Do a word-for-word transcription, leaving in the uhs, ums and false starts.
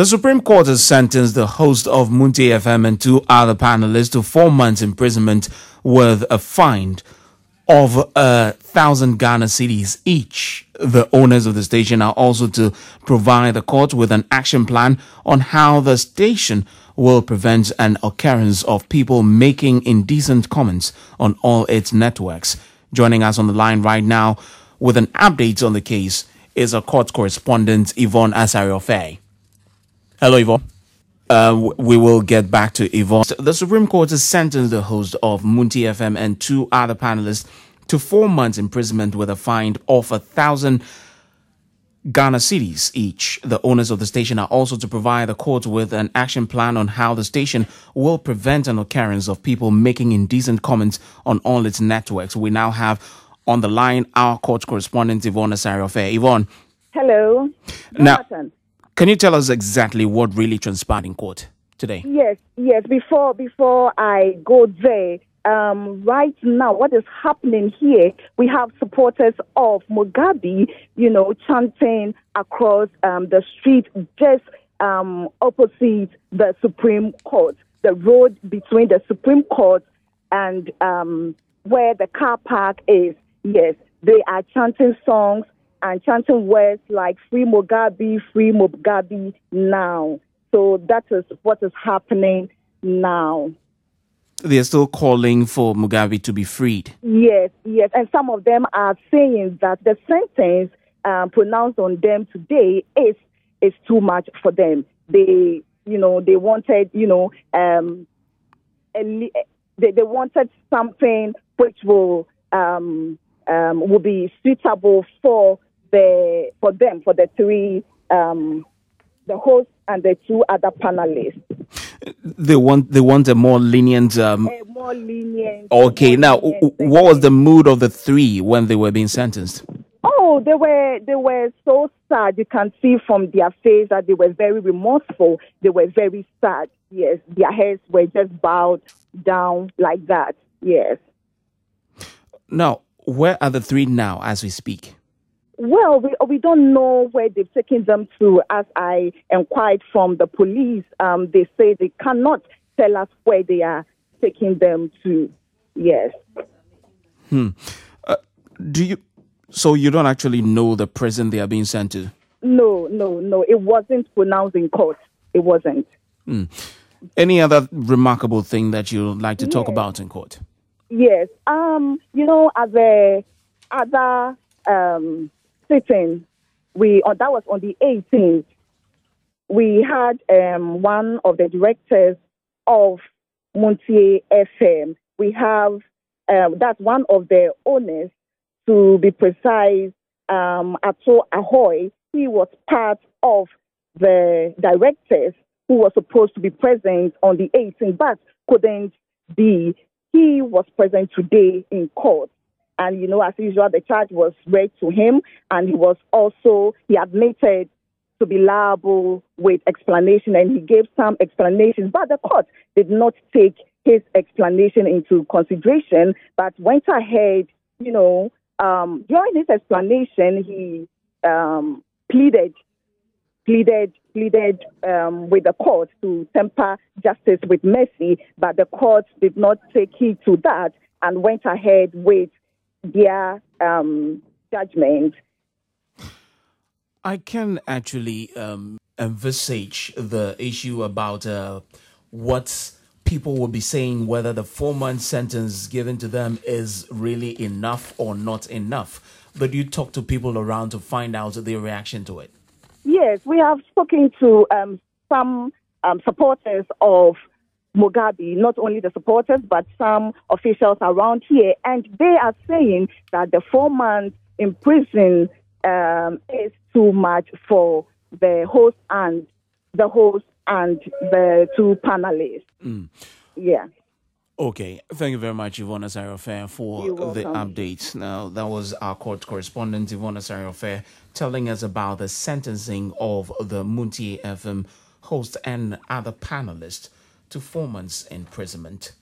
The Supreme Court has sentenced the host of Muntie F M and two other panelists to four months imprisonment with a fine of a thousand Ghana cedis each. The owners of the station are also to provide the court with an action plan on how the station will prevent an occurrence of people making indecent comments on all its networks. Joining us on the line right now with an update on the case is our court correspondent Yvonne Asare-Ofe. Hello, Yvonne. Uh, we will get back to Yvonne. The Supreme Court has sentenced the host of Muntie F M and two other panelists to four months imprisonment with a fine of a thousand Ghana cedis each. The owners of the station are also to provide the court with an action plan on how the station will prevent an occurrence of people making indecent comments on all its networks. We now have on the line our court correspondent Yvonne Asare-Ofe. Yvonne. Hello. Now, can you tell us exactly what really transpired in court today? Yes, yes. Before before I go there, um, right now, what is happening here? We have supporters of Mugabe, you know, chanting across um, the street just um, opposite the Supreme Court, the road between the Supreme Court and um, where the car park is. Yes, they are chanting songs and chanting words like "Free Mugabe, Free Mugabe now." So that is what is happening now. They are still calling for Mugabe to be freed. Yes, yes. And some of them are saying that the sentence um, pronounced on them today is is too much for them. They, you know, they wanted, you know, um, a, they, they wanted something which will um, um, will be suitable for the for them, for the three, um, the host and the two other panelists. They want they want a more lenient. Um, a more lenient. Okay, more now lenient what was the mood of the three when they were being sentenced? Oh, they were they were so sad. You can see from their face that they were very remorseful. They were very sad. Yes, their heads were just bowed down like that. Yes. Now, where are the three now as we speak? Well, we we don't know where they've taken them to. As I inquired from the police, um, they say they cannot tell us where they are taking them to. Yes. Hmm. Uh, do you? So you don't actually know the prison they are being sent to? No, no, no. It wasn't pronounced in court. It wasn't. Hmm. Any other remarkable thing that you'd like to talk yes. about in court? Yes. Um. You know, at the other um. sitting, we uh, that was on the eighteenth. We had um, one of the directors of Muntie F M. We have um, that's one of the owners, to be precise, um, Ato Ahoy. He was part of the directors who was supposed to be present on the eighteenth, but couldn't be. He was present today in court. And, you know, as usual, the charge was read to him, and he was also, he admitted to be liable with explanation, and he gave some explanations, but the court did not take his explanation into consideration, but went ahead, you know, um, during his explanation, he um, pleaded, pleaded, pleaded um, with the court to temper justice with mercy, but the court did not take heed to that and went ahead with their um, judgment. I can actually um, envisage the issue about uh, what people will be saying, whether the four-month sentence given to them is really enough or not enough. But you talk to people around to find out their reaction to it. Yes, we have spoken to um, some um, supporters of Mugabe, not only the supporters, but some officials around here, and they are saying that the four months in prison um, is too much for the host and the host and the two panelists. Mm. Yeah. Okay, thank you very much, Yvonne Asare-Ofe, for the update. Now, that was our court correspondent, Yvonne Asare-Ofe, telling us about the sentencing of the Muntie F M host and other panelists to four months imprisonment.